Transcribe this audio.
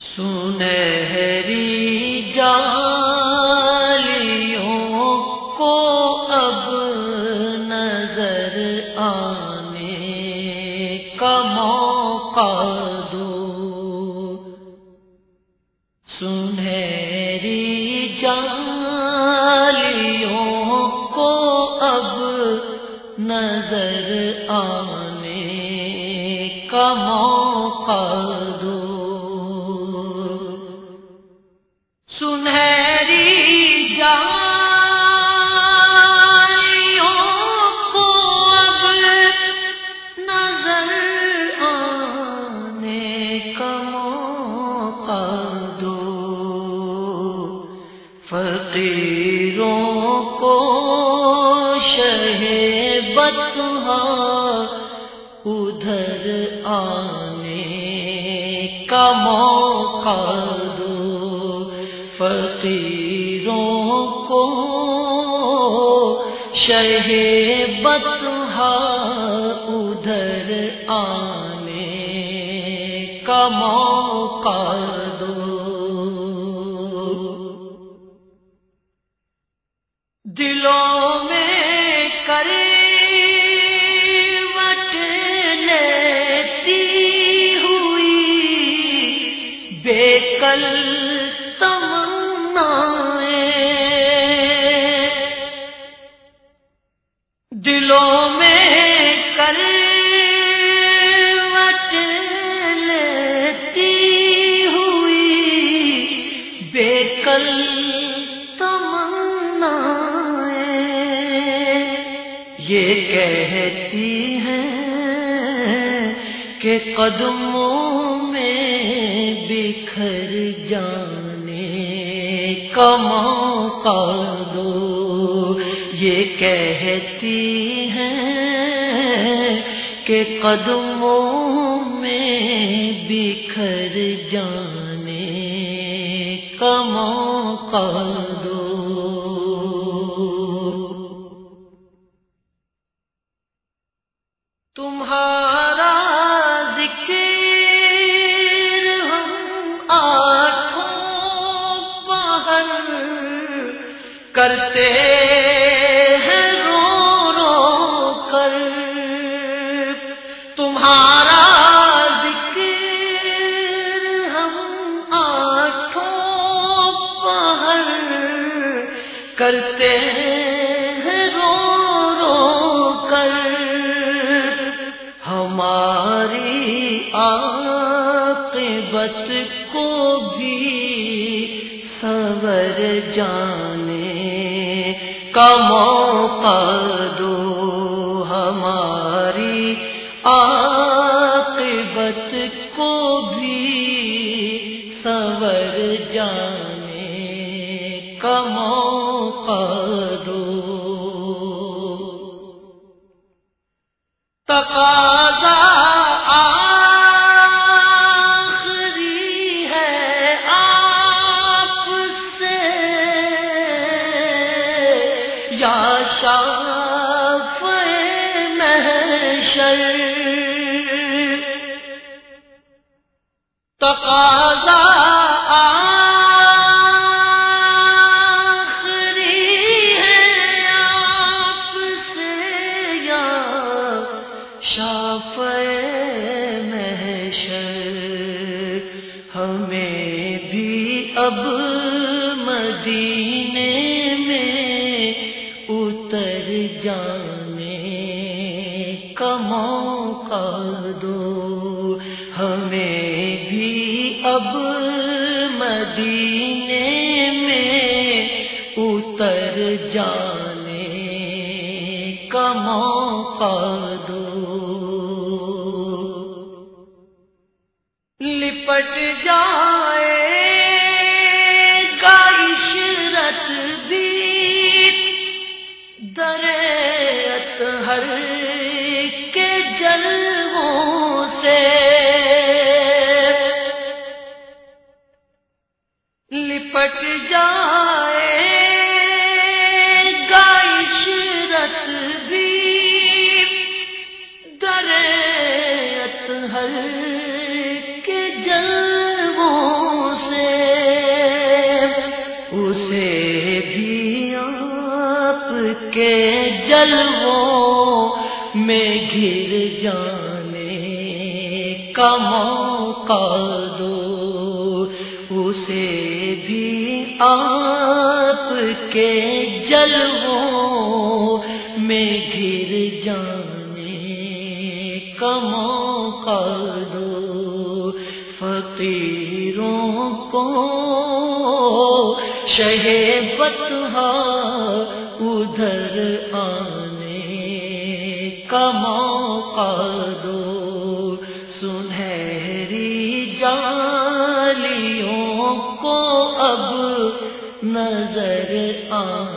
سنہری جالیوں کو اب نظر آنے کا موقع دو، سنہری جالیوں کو اب نظر آنے کا موقع دو، سنہری جالیوں کو اب نظر آنے کا موقع دو، فقیروں کو شہ بطحا ادھر آنے کا موقع دو، فقیروں کو شہ بطحا ادھر آنے کا موقع دو، دلوں میں کروٹ لیتی ہوئی بے کل دلوں میں کروٹ لیتی ہوئی بے کل تمنائیں یہ کہتی ہیں کہ قدموں میں بکھر جانے کا موقع دو، یہ کہتی ہیں کہ قدموں میں بکھر جانے کا موقع دو، تمہارا ذکر ہم آنکھوں پہر کرتے ہیں رو رو کر، تمہارا ذکر ہم آنکھوں پہر کرتے ہیں رو رو کر، ہماری عاقبت کو بھی سنور جانے کا موقع دو، ہماری عاقبت کو بھی سنور جانے کا موقع دو، تقاضا آخری ہے آپ سے یا شافع محشر، تقاضا ہمیں بھی اب مدینے میں اتر جانے کا موقع دو، ہمیں بھی اب مدینے میں اتر جانے کا موقع دو، لپٹ جائے گا عشرت بھی درِ اطہر کے جلووں سے، لپٹ جائے گا عشرت بھی درِ اطہر کے جلووں دو، اسے بھی آپ کے جلووں میں گر جانے کا موقع دو، فقیروں کو شہ بطحا ادھر آنے کا موقع دو، سنہری جالیوں کو اب نظر آنے